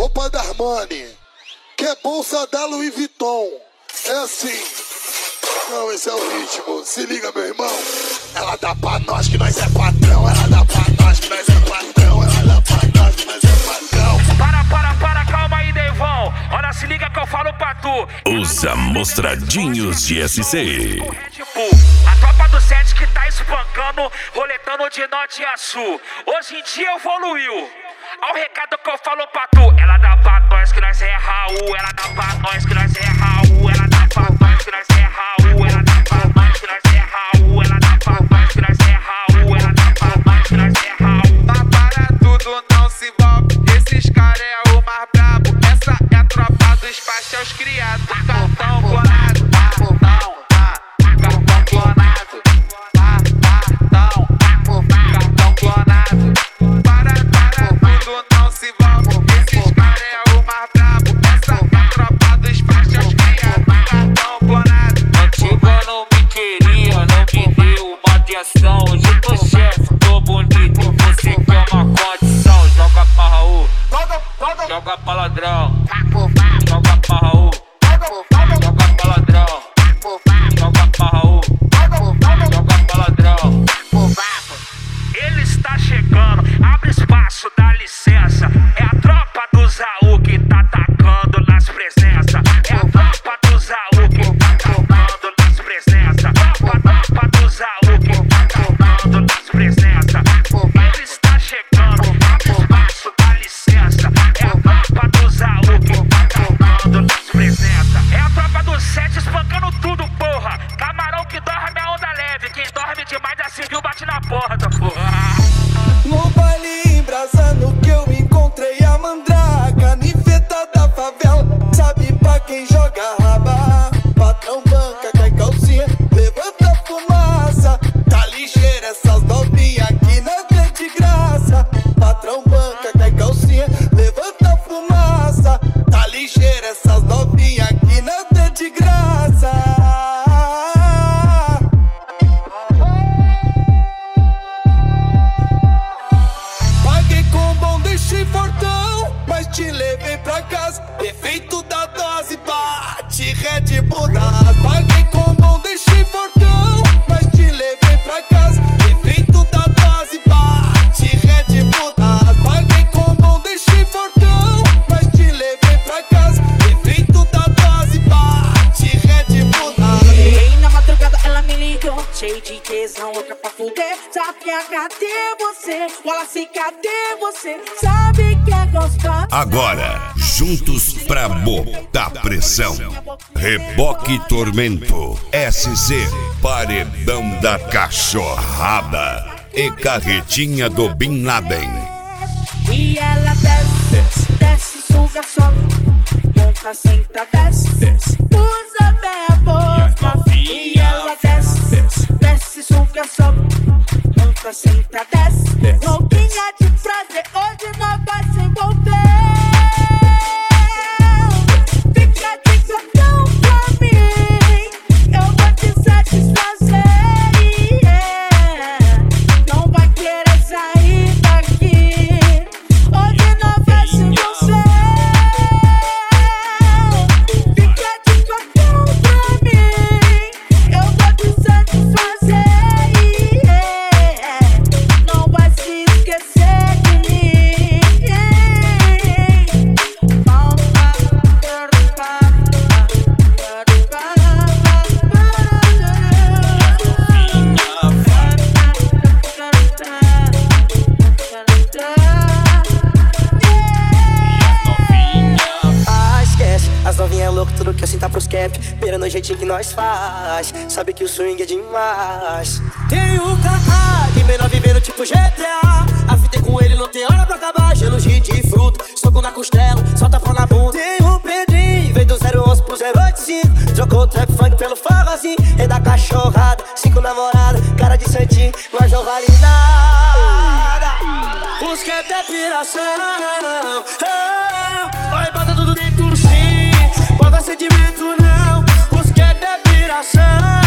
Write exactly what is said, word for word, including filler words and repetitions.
roupa da Armani, quer bolsa da Louis Vuitton. É assim. Não, esse é o ritmo. Se liga, meu irmão. Ela dá pra nós que nós é patrão. Ela dá pra nós que nós é patrão. Ela dá pra nós que nós é patrão. Para, para, para, calma aí, Devão. Olha, se liga que eu falo pra tu. Os amostradinhos de S C. A tropa do sete que tá espancando, roletando de norte a sul. Hoje em dia evoluiu. Olha o recado que eu falo pra tu. Ela dá pra nós que nós é Raul. Ela dá pra nós que nós é Raul. Ela dá pra nós que nós é Raul. Ela dá pra nós que nós é Raul. Ela dá pra nós que nós é Raul. Ela dá pra nós que nós é Raul. Tá para tudo, não se envolve. Esses caras é o mais brabo. Essa é a tropa dos pastéis criados. Cartão clonado. Cartão, cartão clonado. Cartão, cartão clonado. Para, para tudo, não se envolve. Esses caras é o mais brabo. Essa é a tropa dos pastéis criados. Cartão clonado. Antiga não me queria, não me deu uma atenção. Hoje tô chefe, tô bonito. Você quer uma condição? Joga pra Raul, joga pra ladrão. Joga pra Raul, joga pra ladrão. Joga pra Raul, joga pra ladrão. Ele está chegando, abre espaço, dá licença. É a tropa do Zaú que tá atacando nas presenças. É a tropa do Zaú que tá atacando nas presenças. Tropa, tropa do Zaú que tá atacando nas presenças. Ele está chegando, abre espaço, dá licença. É a tropa do Zaú que tá atacando nas presenças. É a tropa do sete espancando tudo, porra. Camarão que dorme a onda leve. Quem dorme demais já se viu, bate na porta, porra. No baile embrasando que eu encontrei a mandraca, niveta da favela, sabe pra quem joga raba. Patrão banca, cai calcinha, levanta fumaça. Tá ligeira essas novinhas aqui não tem de graça. Patrão banca, cai calcinha, levanta fumaça. Tá ligeira essas novinhas aqui não tem de graça. Fortão, mas te levei pra casa. Efeito da dose, bate Red Bull das. Paguei com bom, deixei fortão, mas te levei pra casa. Efeito da dose, bate Red Bull das. Paguei com bom, deixei fortão, mas te levei pra casa. Efeito da dose, bate Red Bull das. Bem na madrugada ela me ligou, cheio de tesão, louca pra fuder. Sabe, cadê você? Wallace, cadê você? Sabe que é gostosa. Agora, juntos pra botar pressão. Reboque Tormento, S C, Paredão da Cachorrada e Carretinha do Bin Laden. E ela desce, desce, suga, sobe. Monta, senta, desce, desce. Usa bem a boca. E ela desce, desce, suga, sobe. Monta, senta, desce. Louquinha de prazer, hoje nós vai se envolver. Fica de cotão pra mim, eu vou te satisfazer. Yeah. Não vai querer sair daqui, hoje nós vai se envolver. Fica de cotão pra mim, eu vou te satisfazer. Yeah. Não vai se esquecer de mim. Ah, esquece, as novinhas loucas, tudo que assim tá pros cap. Pera no jeitinho que nós faz, sabe que o swing é demais. Tem o K A, de menor vivendo tipo G T A. A fita é com ele, não tem hora pra acabar. Gelo de fruta, soco na costela, solta pau na bunda. Tem o Pedrinho, veio do zero onze pro zero oito cinco. Trocou o trap funk pelo forrozinho. É da cachorrada, cinco namorada, cara de santinho, mas não vale nada. Os que é piração, vai bota tudo dentro sim, bota sentimento não. Os que é piração,